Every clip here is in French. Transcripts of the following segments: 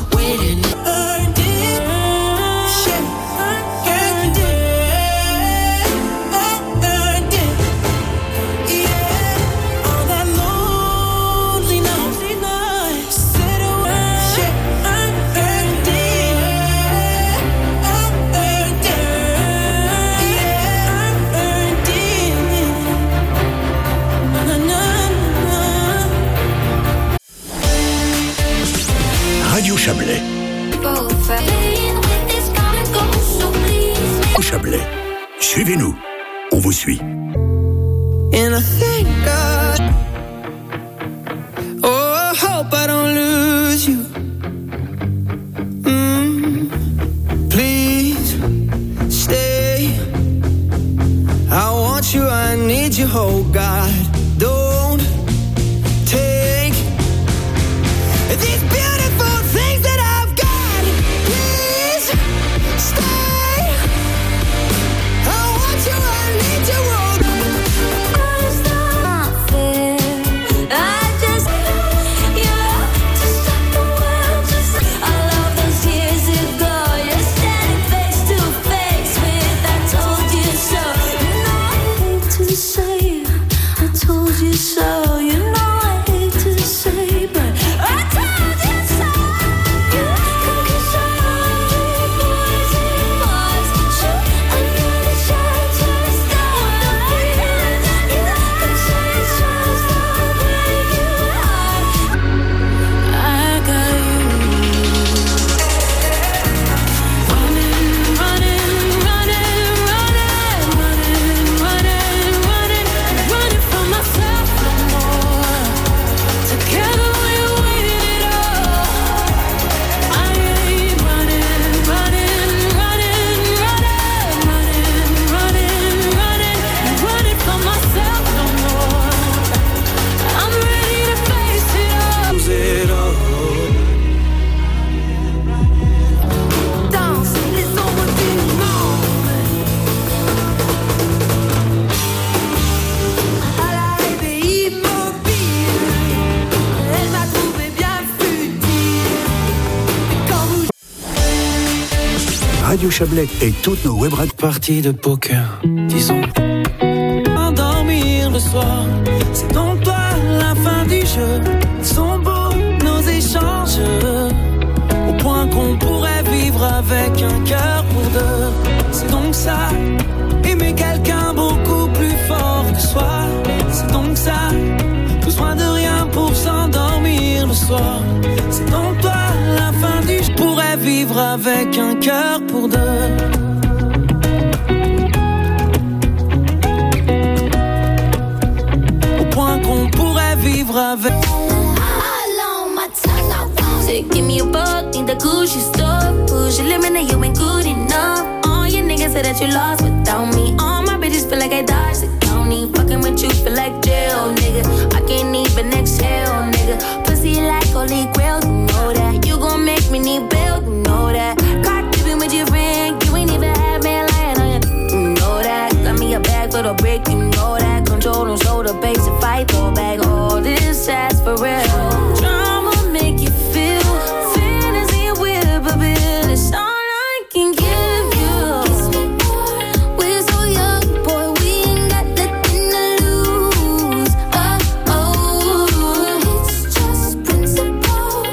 waiting. Earned it, shit, earned it, earned it, yeah. All that lonely night, said a word, shit, earned it, earned it, yeah, earned it, na na na. Radio Chablais. Chablais. Suivez-nous. On vous suit. And I thank God. Oh, I hope I don't lose you. Please stay. I want you, I need you, oh God. Don't take these beautiful things that I've got. Please stay. I want you, I need you, oh So you know I hate to say, but I told you so. Cause I'm boys and boys, shoot under the shirt to the sky. Cause it's just the way you are. I got you. Running, running, running, running, running, running, running, running from myself. Together we're waiting it all. I ain't running, running, running, running, running, running, running, running from myself no more. I'm ready to face it all. Danse les ombres du monde. À l'arrivée immobile, elle m'a trouvé bien futile. Et quand vous Radio Chablais et toutes nos web radios. partie de poker, disons. Endormir le soir, c'est donc toi la fin du jeu. Ils sont beaux nos échanges, au point qu'on pourrait vivre avec un cœur pour deux. C'est donc ça, aimer quelqu'un beaucoup plus fort que soi. C'est donc ça, besoin de rien pour s'endormir le soir. C'est donc toi la fin du jeu. Pourrait vivre avec un cœur pour deux. Au point qu'on pourrait vivre avec. say, give me a buck, need the Gucci stuff. Push your limit and you ain't good enough. All your niggas say that you lost without me. All my bitches feel like I dodged the county. Fucking with you feel like jail, nigga. I can't even exhale, nigga. Pussy like holy grail, you know that. You gon' make me need bail, you know that. Caught dipping with your friend, you ain't even had me lying on you, you know that. Got me a bag for the brick, you know that. Control on shoulder, base and fight, throw back. All this ass for real. Drama make you feel fantasy with a bill. It's all I can give you. Kiss me more. We're so young, boy. We ain't got nothing to lose. Oh, it's just principle.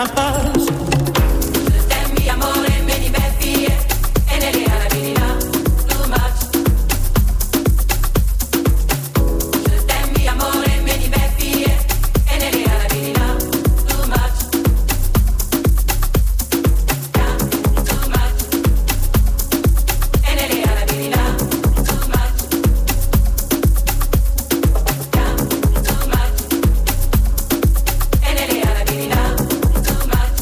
la page. Je t'aime, mi amore, meni belle fille, e nelle arabina, too much. Je t'aime, mi amore, meni belle fille, e nelle arabina, too much. Yeah, too much. E nelle arabina, too much. Yeah, too much. E nelle arabina, too much.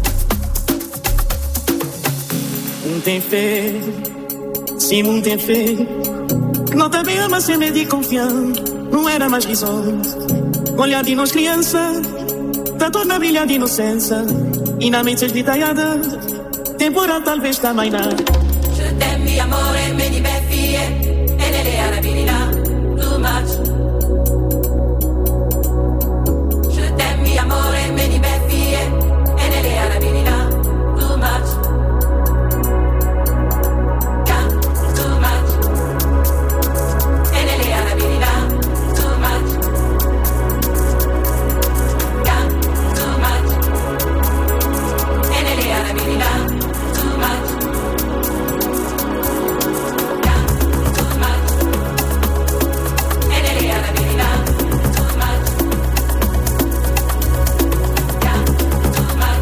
Tem feito, sim, muito tem feito. Não também ama sem medo e confiança. Não era mais risonho. Olhar de nós criança, tá toda na brilha de inocência. E na mente esditaiada, temporal talvez também não. Je t'aime, mi amore, meni belle fille, e nelle arabina, too much. Je t'aime, mi amore, meni belle fille, e nelle arabina, too much. Yeah, too much. E nelle arabina, too much. Yeah, too much. E nelle arabina, too much. Yeah, too much. E nelle arabina, too much. Yeah, too much.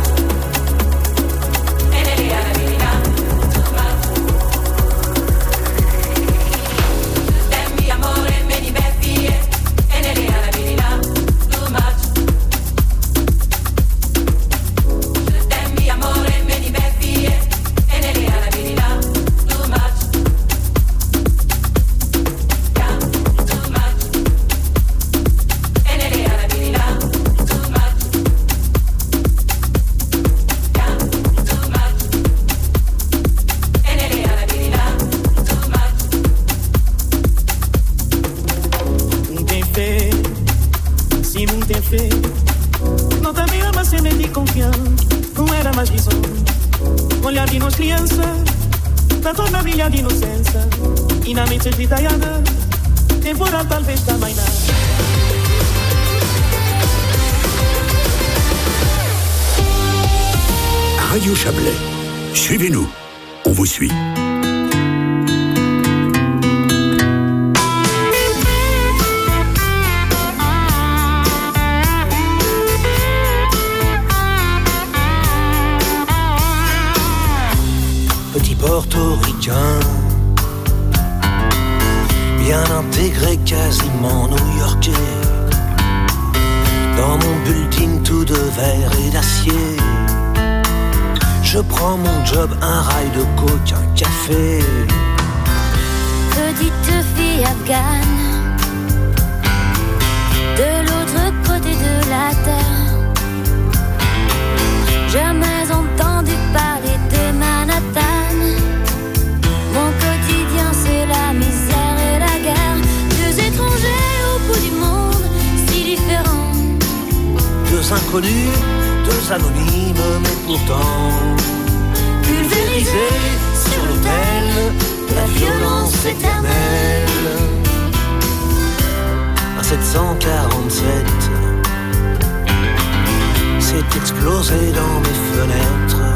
E nelle arabina, too much. Je t'aime, mi amore, meni belle fille, e nelle arabina, too much. Je t'aime, mi amore, meni belle fille, e nelle arabina, too much. Yeah, too much. E nelle arabina, too much. Yeah, too much. E nelle arabina, too much. Tem feito, sim, muito tem feito. Não também ama sem medo e confiança. Não era mais risonho. Olhar de nós criança, tá toda na brilha de inocência. E na mente esditaiada, temporal talvez também não. Radio Chablais. Suivez-nous. On vous suit. Petit portoricain, bien intégré, quasiment new-yorkais. Dans mon building tout de verre et d'acier, je prends mon job, un rail de coke, un café. Petite fille afghane, de l'autre côté de la terre. Jamais entendu parler de Manhattan. Mon quotidien c'est la misère et la guerre. Deux étrangers au bout du monde, si différents. Deux inconnus, deux anonymes, mais pourtant pulvérisés sur l'autel de la violence éternelle. Un 747 s'est explosé dans mes fenêtres.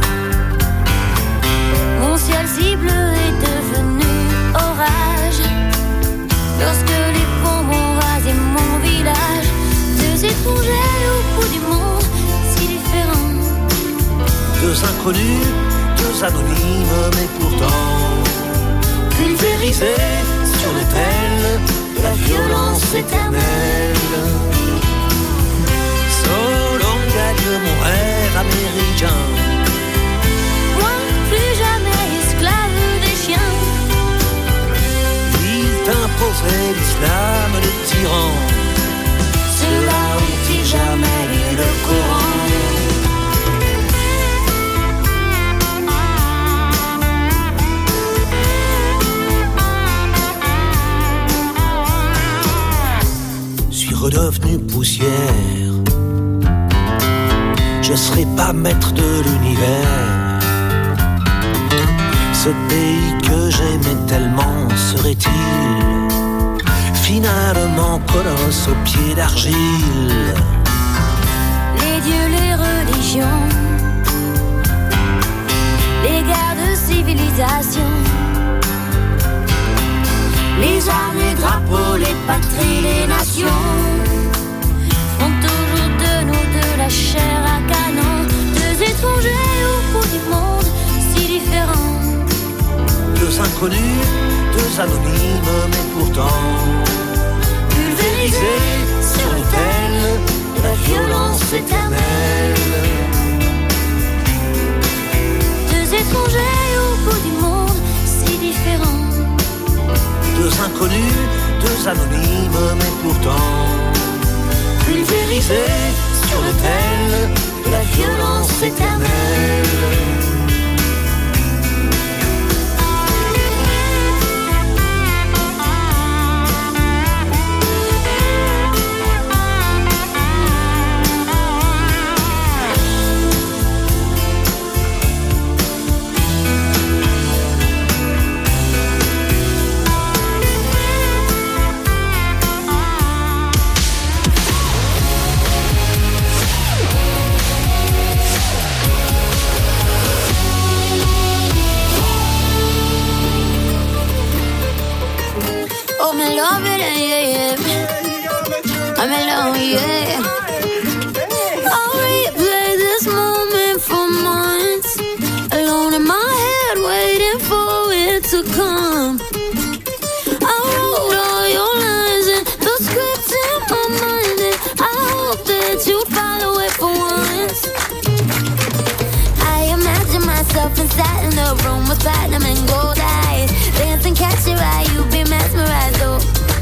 Mon ciel si bleu est devenu orage lorsque les bombes ont rasé mon village. Deux étrangers au bout du monde, si différents. Deux inconnus, deux anonymes, mais pourtant pulvérisés sur l'autel de la violence éternelle. Solon gagne mon rêve américain. Moi, plus jamais esclave des chiens. Il t'imposait l'islam, le tyran. Ceux-là ont-ils jamais lu le Coran? Suis redevenu poussière. Je serai pas maître de l'univers. Ce pays que j'aimais tellement serait-il finalement colosse aux pieds d'argile? Les dieux, les religions, civilisation. Les armes, les drapeaux, les patries, les nations font toujours de nous de la chair à canon. Deux étrangers au bout du monde, si différents. Deux inconnus, deux anonymes, mais pourtant pulvérisés sur l'autel de la violence éternelle. Deux étrangers au bout du monde, si différents. Deux inconnus, deux anonymes, mais pourtant pulvérisés sur l'autel de la violence éternelle. Love it, yeah, yeah. I'm alone, yeah. I'll replay this moment for months, alone in my head, waiting for it to come. I wrote all your lines and the scripts in my mind, and I hope that you'd follow it for once. I imagine myself inside in the room with platinum and gold eyes, dancing, catch your eye, you'd be mesmerized, oh.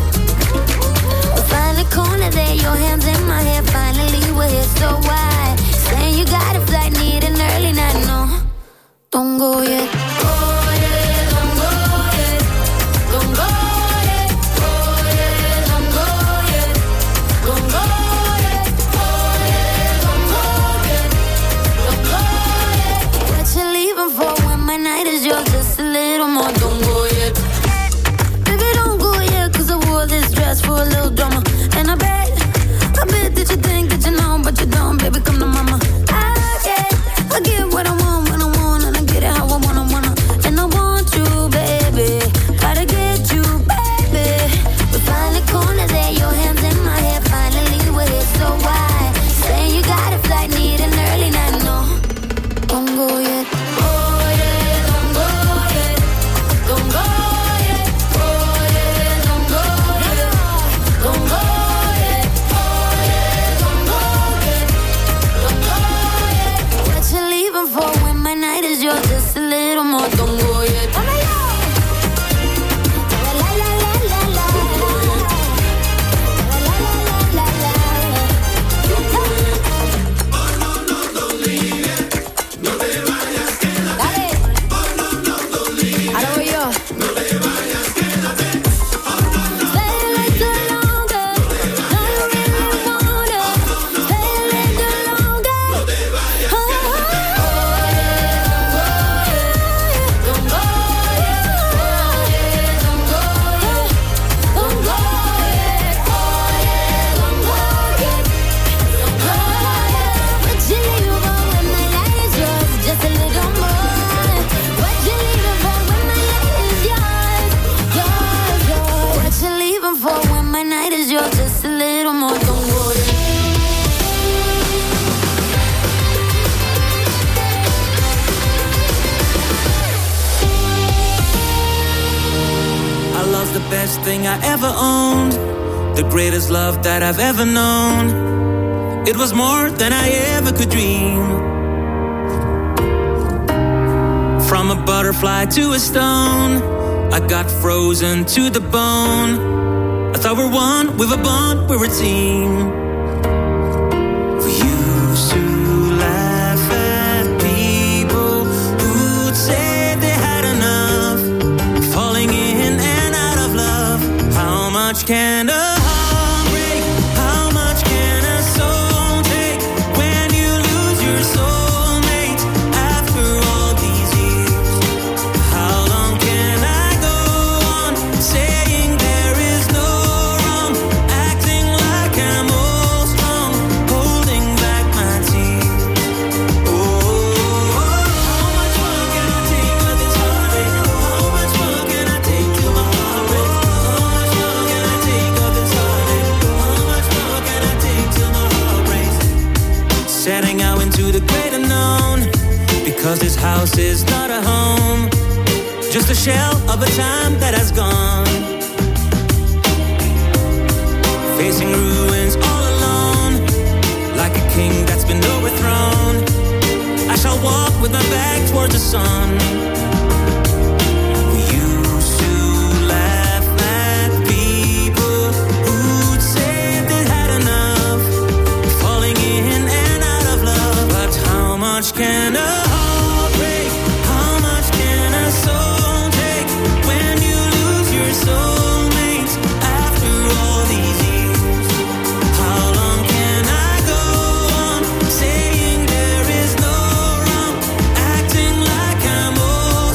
Find the corner there, your hands in my hair. Finally we're here, so why? Saying you got a flight, need an early night. No, don't go yet. Oh yeah, don't go yet. Don't go yet. Oh yeah, don't go yet. Don't go yet. Oh yeah, don't go yet. Don't go yet. What you leaving for when my night is yours? Just a little more. Don't go yet. Baby, don't go yet, 'cause I wore this dress for a little drama. And I bet that you think that you know, but you don't, baby, come to mama. I get what I want when I want, and I get it how I wanna. And I want you, baby, gotta get you, baby. We find the corner there, your hands in my hair. Finally we're here, so why? Saying you got a flight, need an early night. No, don't go yet. Oh yeah, don't go yet. Don't go yet. Oh yeah, don't go yet. Don't go yet. Oh yeah, don't go yet. Don't go yet. What you leaving for when my night is yours? Just a little more. Don't go yet. La la la la la la. La la la la la la. Dale. Ahora voy yo. Stay a little longer. No, you really wanna. Stay a little longer. Oh, don't go yet. Don't go yet. Don't go yet. Oh yeah, don't go yet. Don't go yet. What you leaving for when my light is yours? Just a little more. What you leaving for when my light is yours? Yours, yours. What you leaving for when my night is yours? Just a little more. Don't go yet. I lost the best thing I ever owned, the greatest love that I've ever known. It was more than I ever could dream. From a butterfly to a stone, I got frozen to the bone. I thought we're one, we were a bond, we were a team. We used to laugh at people who'd say they had enough, falling in and out of love. How much can a heart break? How much can a soul take when you lose your soulmate after all these years? How long can I go on saying there is no wrong, acting like I'm all strong, holding back my tears? Oh, how much more can I take of this love? 'Cause this house is not a home, just a shell of a time that has gone. Facing ruins all alone, like a king that's been overthrown. I shall walk with my back towards the sun. We used to laugh at people who'd say they had enough, falling in and out of love. But how much can a heart break? How much can a soul take when you lose your soulmate after all these years? How long can I go on saying there is no wrong, acting like I'm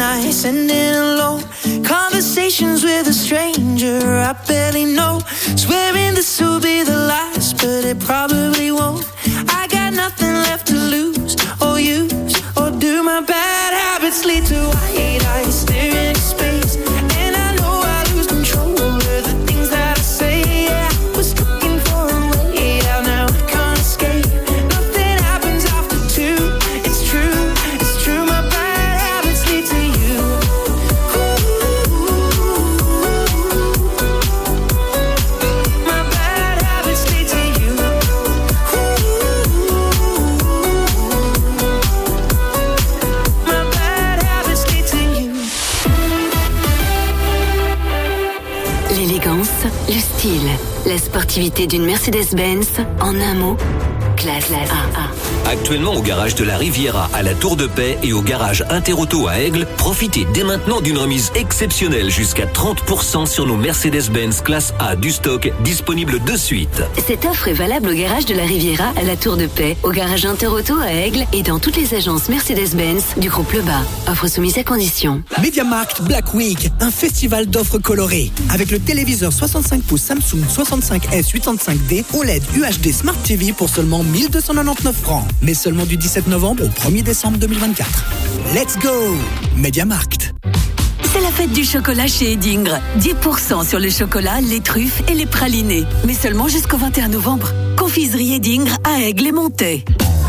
night, sending alone conversations with a stranger I barely know. Swearing this will be the last, but it probably won't. I got nothing left to lose or use, or do my bad habits lead to white eyes staring into space? And I know I lose control of the things that I say. Yeah, I was looking for a way out, now I can't escape. Nothing happens after two. It's true, my bad habits lead to you. My bad habits lead to you. My bad habits lead to you. L'élégance, le style, la sportivité d'une Mercedes-Benz, en un mot, classe AA. Actuellement au garage de la Riviera à la Tour de Paix et au garage Interauto à Aigle, profitez dès maintenant d'une remise exceptionnelle jusqu'à 30% sur nos Mercedes-Benz classe A du stock disponible de suite. Cette offre est valable au garage de la Riviera à la Tour de Paix, au garage Interauto à Aigle et dans toutes les agences Mercedes-Benz du groupe Lebas. Offre soumise à condition. MediaMarkt Black Week, un festival d'offres colorées. Avec le téléviseur 65 pouces Samsung 65S 85D OLED UHD Smart TV pour seulement 1299 francs. Mais seulement du 17 novembre au 1er décembre 2024. Let's go MediaMarkt. C'est la fête du chocolat chez Edingre. 10% sur le chocolat, les truffes et les pralinés. Mais seulement jusqu'au 21 novembre. Confiserie Edingre à Aigle et Montet.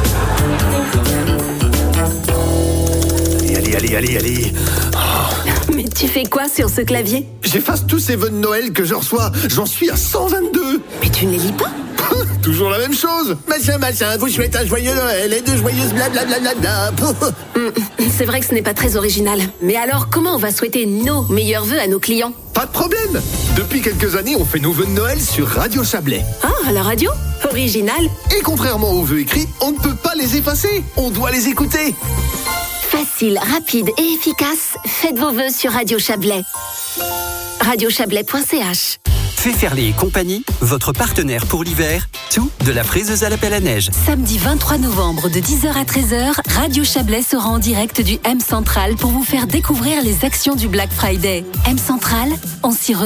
Allez. Mais tu fais quoi sur ce clavier? J'efface tous ces vœux de Noël que je reçois. J'en suis à 122. Mais tu ne les lis pas? Toujours la même chose. Machin, vous souhaite un joyeux Noël et de joyeuses blablabla. C'est vrai que ce n'est pas très original. Mais alors, comment on va souhaiter nos meilleurs vœux à nos clients? Pas de problème. Depuis quelques années, on fait nos vœux de Noël sur Radio Chablais. Ah, à la radio? Original. Et contrairement aux vœux écrits, on ne peut pas les effacer. On doit les écouter. Facile, rapide et efficace, faites vos vœux sur Radio Chablais. radiochablais.ch. Féferlé et compagnie, votre partenaire pour l'hiver, tout de la fraiseuse à la pelle à neige. Samedi 23 novembre de 10h à 13h, Radio Chablais sera en direct du M Central pour vous faire découvrir les actions du Black Friday. M Central, on s'y retrouve.